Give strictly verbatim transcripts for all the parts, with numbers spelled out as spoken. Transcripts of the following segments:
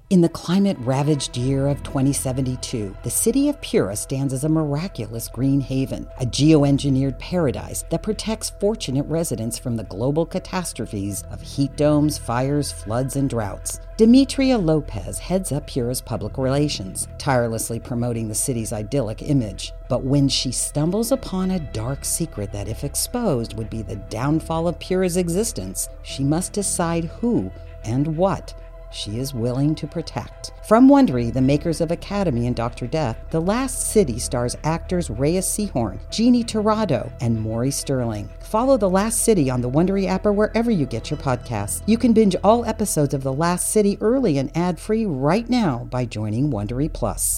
In the climate-ravaged year of twenty seventy-two, the city of Pura stands as a miraculous green haven, a geoengineered paradise that protects fortunate residents from the global catastrophes of heat domes, fires, floods, and droughts. Demetria Lopez heads up Pura's public relations, tirelessly promoting the city's idyllic image. But when she stumbles upon a dark secret that, if exposed, would be the downfall of Pura's existence, she must decide who and what she is willing to protect. From Wondery, the makers of Academy and Doctor Death, The Last City stars actors Reyes Sehorn, Jeannie Torrado, and Maury Sterling. Follow The Last City on the Wondery app or wherever you get your podcasts. You can binge all episodes of The Last City early and ad-free right now by joining Wondery Plus.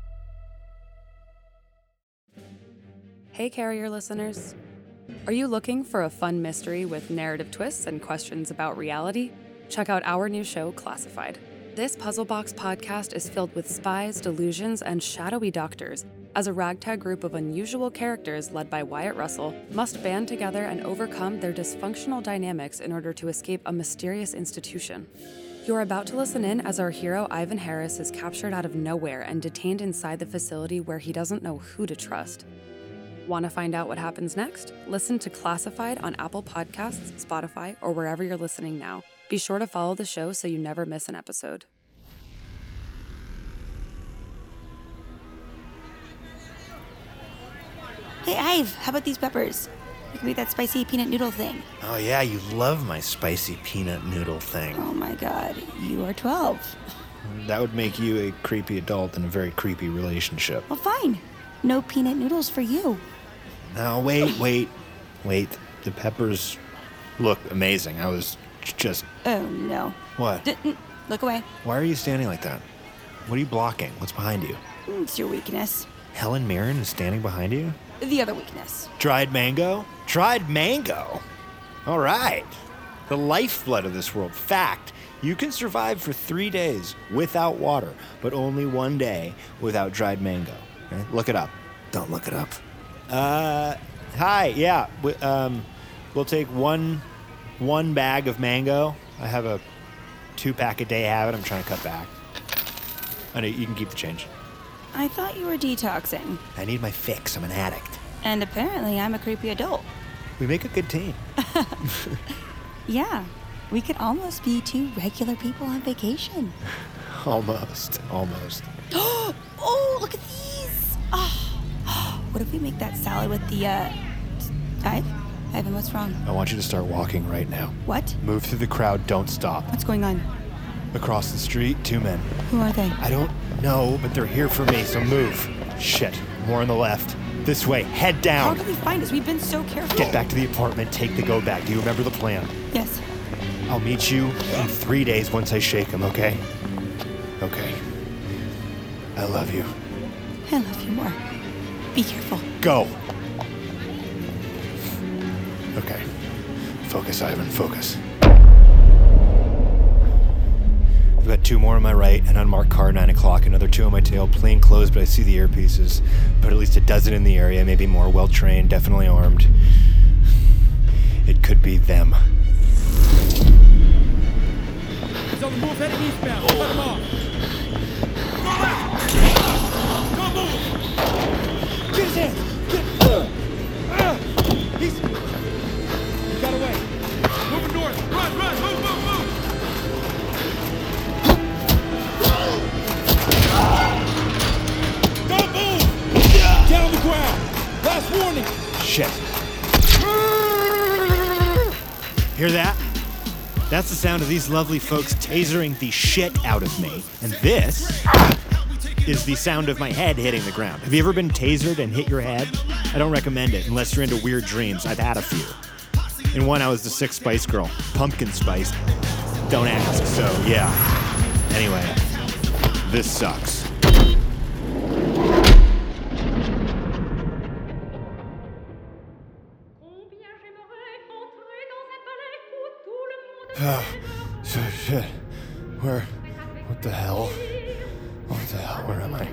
Hey, Carrier listeners. Are you looking for a fun mystery with narrative twists and questions about reality? Check out our new show, Classified. This Puzzle Box podcast is filled with spies, delusions, and shadowy doctors, as a ragtag group of unusual characters led by Wyatt Russell must band together and overcome their dysfunctional dynamics in order to escape a mysterious institution. You're about to listen in as our hero Ivan Harris is captured out of nowhere and detained inside the facility where he doesn't know who to trust. Want to find out what happens next? Listen to Classified on Apple Podcasts, Spotify, or wherever you're listening now. Be sure to follow the show so you never miss an episode. Hey, Ive, how about these peppers? We can make that spicy peanut noodle thing. Oh, yeah, you love my spicy peanut noodle thing. Oh, my God. You are twelve. That would make you a creepy adult in a very creepy relationship. Well, fine. No peanut noodles for you. No, wait, wait, wait. The peppers look amazing. I was just... Oh, no. What? D- look away. Why are you standing like that? What are you blocking? What's behind you? It's your weakness. Helen Mirren is standing behind you? The other weakness. Dried mango? Dried mango? All right. The lifeblood of this world. Fact, you can survive for three days without water, but only one day without dried mango. Okay? Look it up. Don't look it up. Uh, hi, yeah. We, um, we'll take one... One bag of mango. I have a two-pack a day habit. I'm trying to cut back. I know you can keep the change. I thought you were detoxing. I need my fix. I'm an addict. And apparently I'm a creepy adult. We make a good team. Yeah, we could almost be two regular people on vacation. Almost. Almost. Oh, look at these. Oh. What if we make that salad with the, uh... Ive? Ivan, what's wrong? I want you to start walking right now. What? Move through the crowd. Don't stop. What's going on? Across the street, two men. Who are they? I don't know, but they're here for me, so move. Shit. More on the left. This way. Head down. How did they find us? We've been so careful. Get back to the apartment. Take the go bag. Do you remember the plan? Yes. I'll meet you in three days once I shake them, okay? Okay. I love you. I love you more. Be careful. Go. Okay. Focus, Ivan, focus. I've got two more on my right, an unmarked car, nine o'clock, another two on my tail, plain clothes, but I see the earpieces. But at least a dozen in the area, maybe more, well-trained, definitely armed. It could be them. He's on the move, heading eastbound. Cut him off. Go left! Don't move! Get his hands! Get... Uh, uh, he's... He got away. Moving north. Run, run, move, move, move! Don't move! Down on the ground! Last warning! Shit. Hear that? That's the sound of these lovely folks tasering the shit out of me. And this is the sound of my head hitting the ground. Have you ever been tasered and hit your head? I don't recommend it unless you're into weird dreams. I've had a few. In one, I was the sixth Spice Girl. Pumpkin spice. Don't ask, so yeah. Anyway, this sucks. Oh, shit. Where? What the hell? What the hell? Where am I?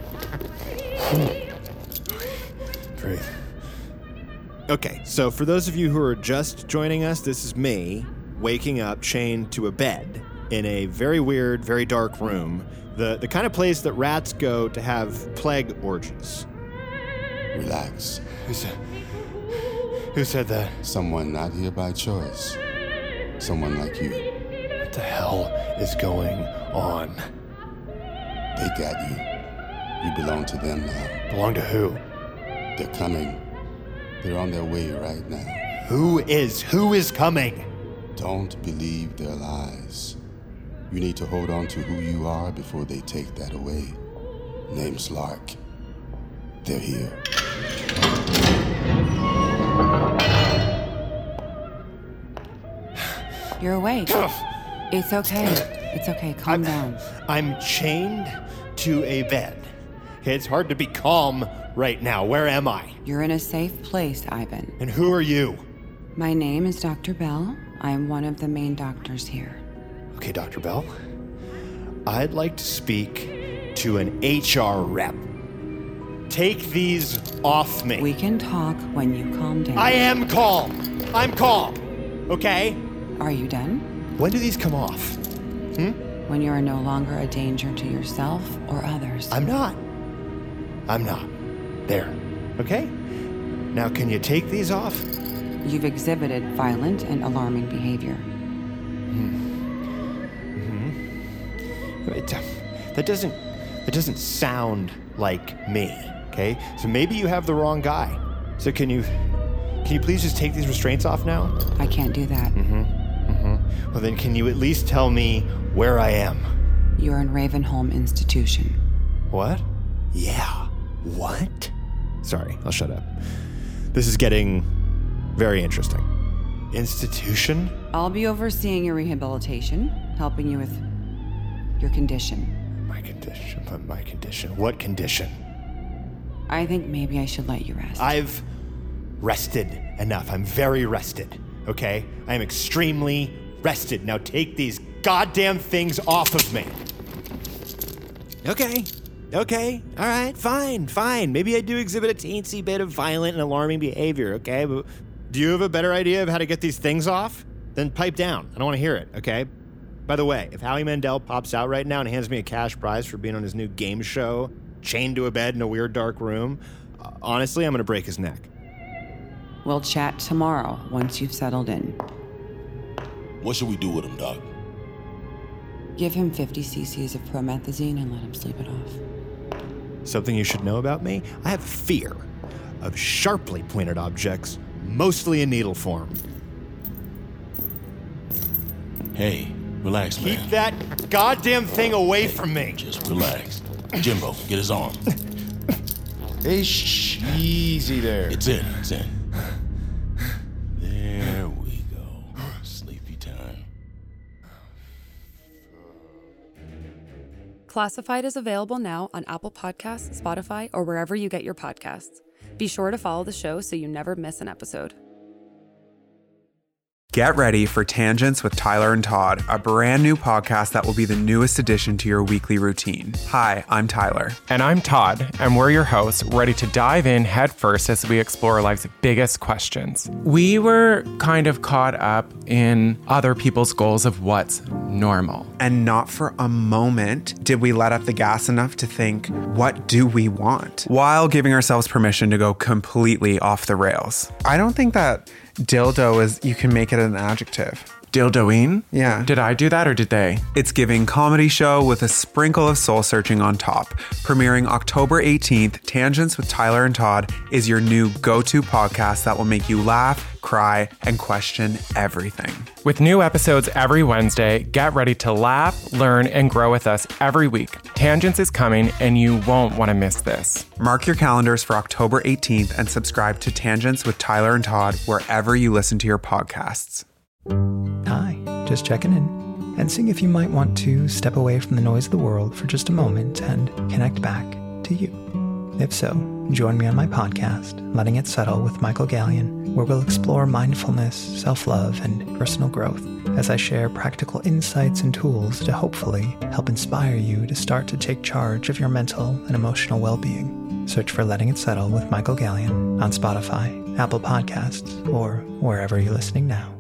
Breathe. Okay, so for those of you who are just joining us, this is me waking up chained to a bed in a very weird, very dark room, the, the kind of place that rats go to have plague orgies. Relax. Who said, who said that? Someone not here by choice. Someone like you. What the hell is going on? They got you. You belong to them now. Belong to who? They're coming. They're on their way right now. Who is? Who is coming? Don't believe their lies. You need to hold on to who you are before they take that away. Name's Lark. They're here. You're awake. It's okay. It's okay. Calm I'm, down. I'm chained to a bed. Okay, it's hard to be calm right now. Where am I? You're in a safe place, Ivan. And who are you? My name is Doctor Bell. I'm one of the main doctors here. Okay, Doctor Bell. I'd like to speak to an H R rep. Take these off me. We can talk when you calm down. I am calm. I'm calm. Okay? Are you done? When do these come off? Hmm? When you are no longer a danger to yourself or others. I'm not. I'm not. There. Okay? Now, can you take these off? You've exhibited violent and alarming behavior. Mm-hmm. It, uh, that doesn't that doesn't sound like me, okay? So maybe you have the wrong guy. So can you can you please just take these restraints off now? I can't do that. Mm-hmm. Mm-hmm. Well, then can you at least tell me where I am? You're in Ravenholm Institution. What? Yeah. What? Sorry, I'll shut up. This is getting very interesting. Institution? I'll be overseeing your rehabilitation, helping you with your condition. My condition, but my condition. What condition? I think maybe I should let you rest. I've rested enough. I'm very rested, okay? I am extremely rested. Now take these goddamn things off of me. Okay. Okay, all right, fine, fine. Maybe I do exhibit a teensy bit of violent and alarming behavior, okay? But do you have a better idea of how to get these things off? Then pipe down. I don't want to hear it, okay? By the way, if Howie Mandel pops out right now and hands me a cash prize for being on his new game show, chained to a bed in a weird dark room, uh, honestly, I'm going to break his neck. We'll chat tomorrow once you've settled in. What should we do with him, Doc? Give him fifty cc's of promethazine and let him sleep it off. Something you should know about me? I have fear of sharply pointed objects, mostly in needle form. Hey, relax, man. Keep that goddamn thing away from me. Just relax. Jimbo, get his arm. Hey, shh, easy there. It's in, it's in. There we go. Sleepy time. Classified is available now on Apple Podcasts, Spotify, or wherever you get your podcasts. Be sure to follow the show so you never miss an episode. Get ready for Tangents with Tyler and Todd, a brand new podcast that will be the newest addition to your weekly routine. Hi, I'm Tyler. And I'm Todd, and we're your hosts, ready to dive in headfirst as we explore life's biggest questions. We were kind of caught up in other people's goals of what's normal. And not for a moment did we let up the gas enough to think, what do we want? While giving ourselves permission to go completely off the rails. I don't think that dildo is, you can make it an adjective. Dildoine? Yeah. Did I do that or did they? It's giving comedy show with a sprinkle of soul searching on top. Premiering October eighteenth, Tangents with Tyler and Todd is your new go-to podcast that will make you laugh, cry, and question everything. With new episodes every Wednesday, get ready to laugh, learn, and grow with us every week. Tangents is coming and you won't want to miss this. Mark your calendars for October eighteenth and subscribe to Tangents with Tyler and Todd wherever you listen to your podcasts. Hi, just checking in and seeing if you might want to step away from the noise of the world for just a moment and connect back to you. If so, join me on my podcast, Letting It Settle with Michael Gallion, where we'll explore mindfulness, self-love, and personal growth as I share practical insights and tools to hopefully help inspire you to start to take charge of your mental and emotional well-being. Search for Letting It Settle with Michael Gallion on Spotify, Apple Podcasts, or wherever you're listening now.